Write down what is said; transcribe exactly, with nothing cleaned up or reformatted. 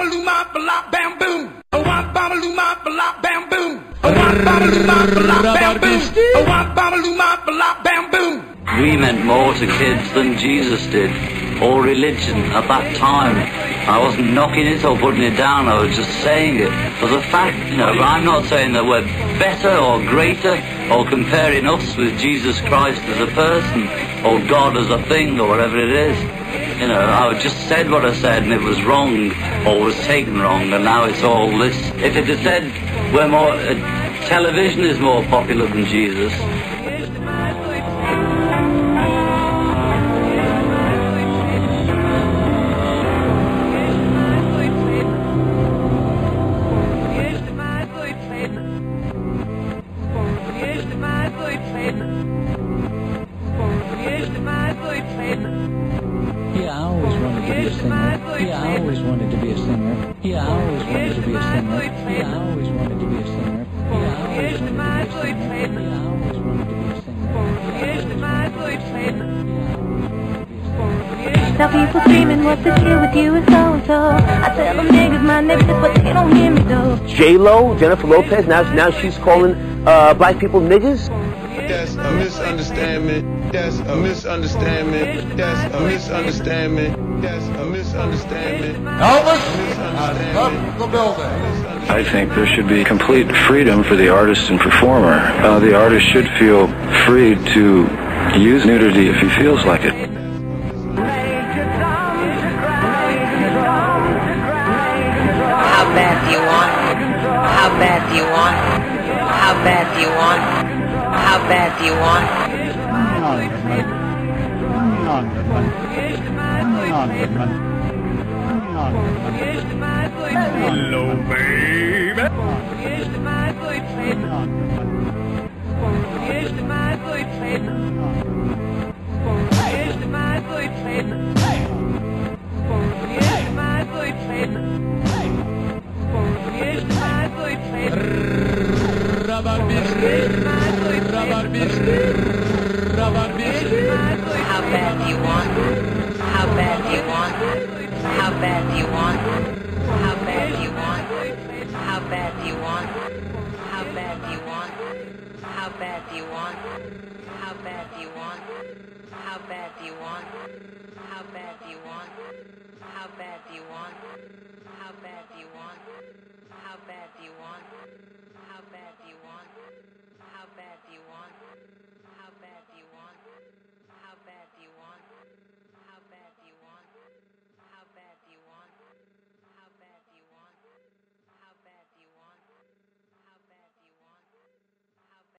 babaloo bala bam boom. Oh, one babaloo bala bam boom. Oh, one babaloo bala bam boom. Oh, one babaloo bala bam boom. We meant more to kids than Jesus did, or religion at that time. I wasn't knocking it or putting it down, I was just saying it. For the fact, you know, I'm not saying that we're better or greater or comparing us with Jesus Christ as a person or God as a thing or whatever it is. You know, I just said what I said and it was wrong or was taken wrong and now it's all this. If it had said we're more, uh, television is more popular than Jesus, Yeah, I always wanted to be a singer. Yeah, I always wanted to be a singer. Yeah, I always wanted to be a singer. Yeah, I always wanted to be a singer. Yeah, I always wanted to be a singer. Yeah, I always wanted to be a singer. Now people screaming, what's the deal with you and so-and-so? I tell them niggas my niggas, but they don't hear me though. J-Lo, Jennifer Lopez, now now she's calling uh, black people niggas? That's a misunderstanding. That's a misunderstanding. That's a misunderstanding. That's a misunderstanding. Elvis has left the building. I think there should be complete freedom for the artist and performer. Uh, the artist should feel free to use nudity if he feels like it. How bad do you want? How bad do you want? How bad do you want? How bad do you want? Hello, baby. How bad do you want? How bad do you want? How bad do you want? How bad do you want? How bad do you want? How bad do you want? How bad do you want? How bad do you want? How bad do you want? How bad do you want? How bad do you want? How bad do you want? How bad do you want?